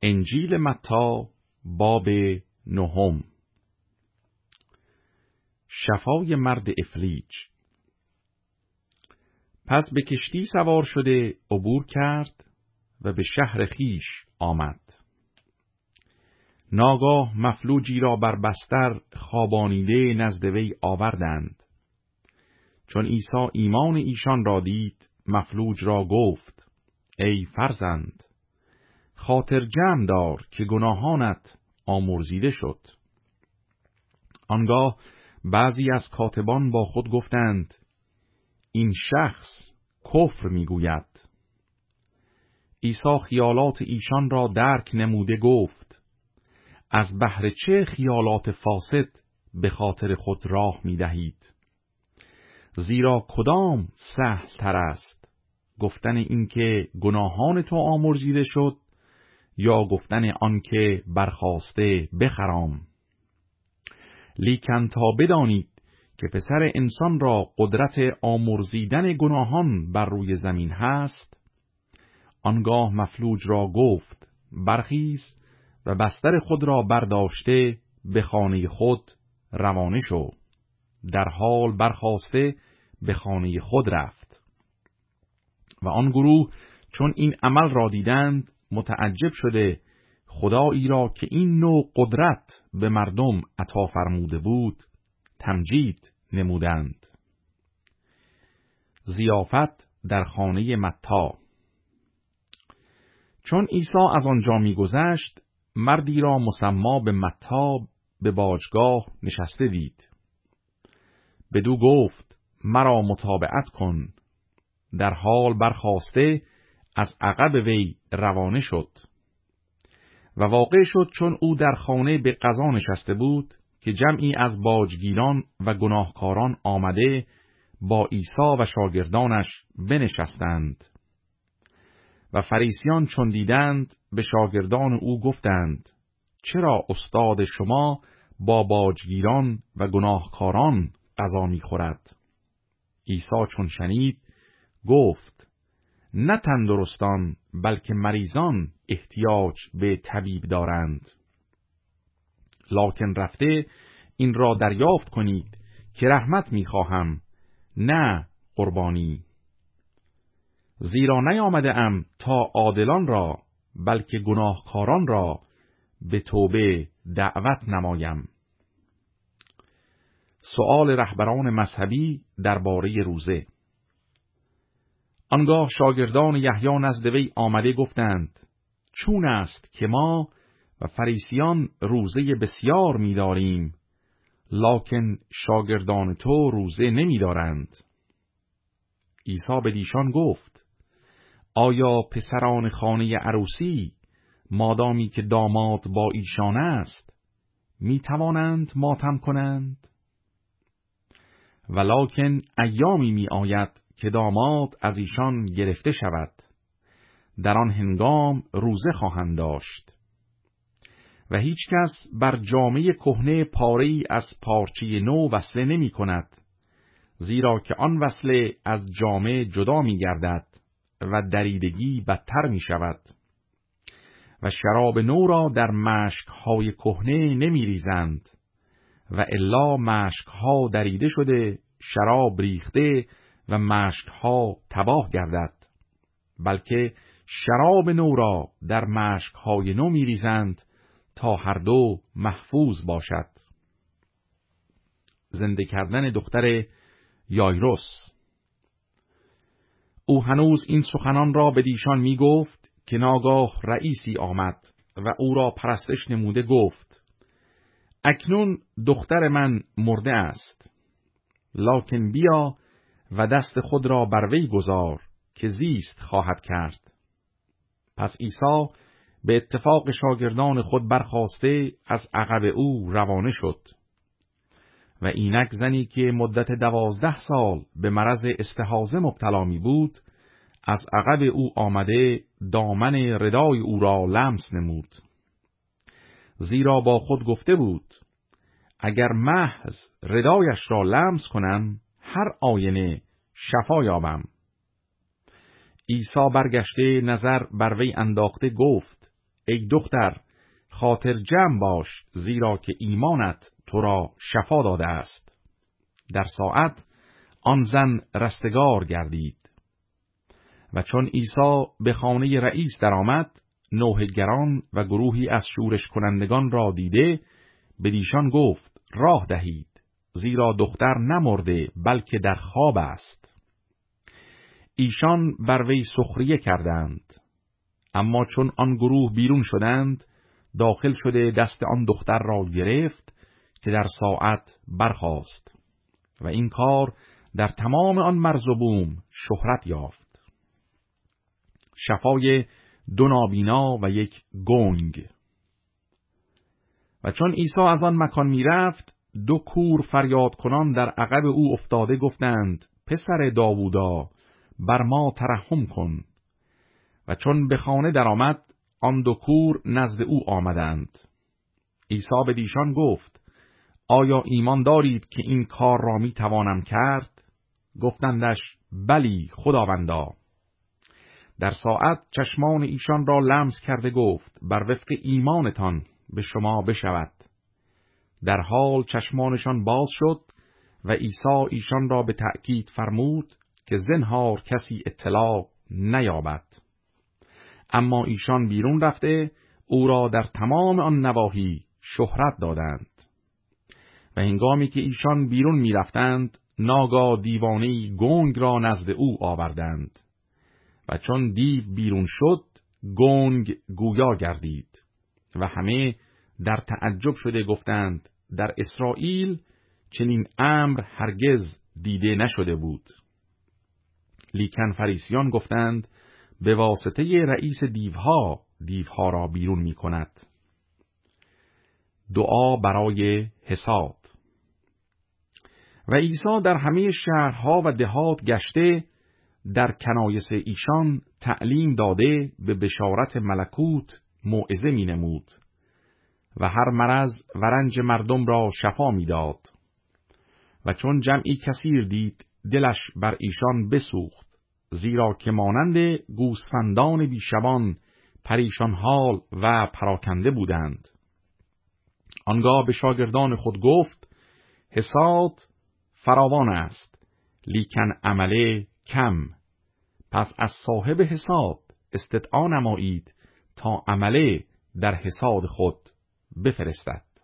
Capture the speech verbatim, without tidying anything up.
انجیل متی باب نهم. شفای مرد افلیج. پس به کشتی سوار شده عبور کرد و به شهر خیش آمد. ناگاه مفلوجی را بر بستر خوابانیده نزد وی آوردند. چون عیسی ایمان ایشان را دید، مفلوج را گفت: ای فرزند، خاطر جمع دار که گناهانت آمرزیده شد. آنگاه بعضی از کاتبان با خود گفتند: این شخص کفر میگوید. عیسی خیالات ایشان را درک نموده گفت: از بهر چه خیالات فاسد به خاطر خود راه میدهید؟ زیرا کدام سهل تر است، گفتن این که گناهان تو آمرزیده شد، یا گفتن آن که برخاسته بخرام؟ لیکن تا بدانید که پسر انسان را قدرت آمرزیدن گناهان بر روی زمین هست. آنگاه مفلوج را گفت: برخیز و بستر خود را برداشته به خانه خود روانه شو. در حال برخاسته به خانه خود رفت. و آن گروه چون این عمل را دیدند، متعجب شده خدایی را که این نوع قدرت به مردم عطا فرموده بود تمجید نمودند. ضیافت در خانه متی. چون عیسی از آنجا می‌گذشت، مردی را مسمی به متی به باجگاه نشسته دید. بدو گفت: مرا متابعت کن. در حال برخاسته از عقب وی روانه شد. و واقع شد چون او در خانه به قضا نشسته بود که جمعی از باجگیران و گناهکاران آمده با عیسی و شاگردانش بنشستند. و فریسیان چون دیدند به شاگردان او گفتند: چرا استاد شما با باجگیران و گناهکاران غذا می‌خورد؟ عیسی چون شنید گفت: نه تندرستان بلکه مریضان احتیاج به طبیب دارند. لکن رفته این را دریافت کنید که رحمت می‌خواهم، نه قربانی. زیرا نیامده ام تا عادلان را بلکه گناهکاران را به توبه دعوت نمایم. سؤال رهبران مذهبی درباره روزه. آنگاه شاگردان یحیی نزد وی آمده گفتند: چون است که ما و فریسیان روزه بسیار می‌داریم، لکن شاگردان تو روزه نمی‌دارند؟ عیسی بدیشان گفت: آیا پسران خانه عروسی مادامی که داماد با ایشان است می‌توانند ماتم کنند؟ ولکن ایامی می‌آید که داماد از ایشان گرفته شود، در آن هنگام روزه خواهند داشت. و هیچ کس بر جامه کهنه پاره‌ای از پارچه نو وصله نمی کند، زیرا که آن وصله از جامه جدا می گردد و دریدگی بدتر می شود. و شراب نو را در مشک‌های کهنه نمی ریزند، و الا مشک‌ها دریده شده شراب ریخته و مشک‌ها تباه گردد، بلکه شراب نو را در مشک‌های نو می ریزند تا هر دو محفوظ باشد. زنده کردن دختر یایروس. او هنوز این سخنان را به دیشان می گفت که ناگاه رئیسی آمد و او را پرستش نموده گفت: اکنون دختر من مرده است، لکن بیا و دست خود را بر وی گذار که زیست خواهد کرد. پس عیسی به اتفاق شاگردان خود برخاسته از عقب او روانه شد. و اینک زنی که مدت دوازده سال به مرض استحاضه مبتلا می بود، از عقب او آمده دامن ردای او را لمس نمود. زیرا با خود گفته بود: اگر محض ردایش را لمس کنم، هر آینه شفا یابم. عیسی برگشته نظر بر وی انداخته گفت: ای دختر خاطر جمع باش، زیرا که ایمانت تو را شفا داده است. در ساعت آن زن رستگار گردید. و چون عیسی به خانه رئیس درآمد، نوحه‌گران و گروهی از شورش کنندگان را دیده، بدیشان گفت راه دهید، زیرا دختر نمرده بلکه در خواب است. ایشان بر وی سخریه کردند. اما چون آن گروه بیرون شدند، داخل شده دست آن دختر را گرفت که در ساعت برخاست و این کار در تمام آن مرز و بوم شهرت یافت. شفای دو نابینا و یک گنگ. و چون عیسی از آن مکان می رفت، دو کور فریاد کنان در عقب او افتاده گفتند پسر داوودا بر ما ترحم کن. و چون به خانه درآمد، آن دو کور نزد او آمدند. عیسی به دیشان گفت آیا ایمان دارید که این کار را می توانم کرد؟ گفتندش بلی خداوندا. در ساعت چشمان ایشان را لمس کرده گفت بر وفق ایمانتان به شما بشود. در حال چشمانشان باز شد و عیسی ایشان را به تأکید فرمود که زنهار کسی اطلاع نیابد. اما ایشان بیرون رفته او را در تمام آن نواحی شهرت دادند. و هنگامی که ایشان بیرون می رفتند، ناگاه دیوانه‌ای گنگ را نزد او آوردند. و چون دیو بیرون شد، گنگ گویا گردید. و همه در تعجب شده گفتند در اسرائیل چنین امر هرگز دیده نشده بود. لیکن فریسیان گفتند به واسطه رئیس دیوها دیوها را بیرون می کند. دعا برای حصاد. و عیسی در همه شهرها و دهات گشته، در کنایس ایشان تعلیم داده، به بشارت ملکوت موعظه می نمود و هر مرض و رنج مردم را شفا می داد. و چون جمعی کثیر دید، دلش بر ایشان بسوخت، زیرا که مانند گوسفندان بیشبان پریشان حال و پراکنده بودند. آنگاه به شاگردان خود گفت حصاد فراوان است، لیکن عمله کم. پس از صاحب حصاد استدعا نمایید تا عمله در حصاد خود بفرستد.